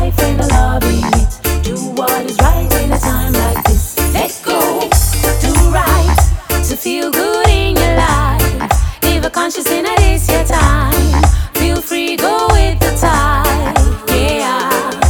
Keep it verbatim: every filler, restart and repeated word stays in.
life and loving it. Do what is right in a time like this. Let go, do right to feel good in your life. Live a conscious in a this your time.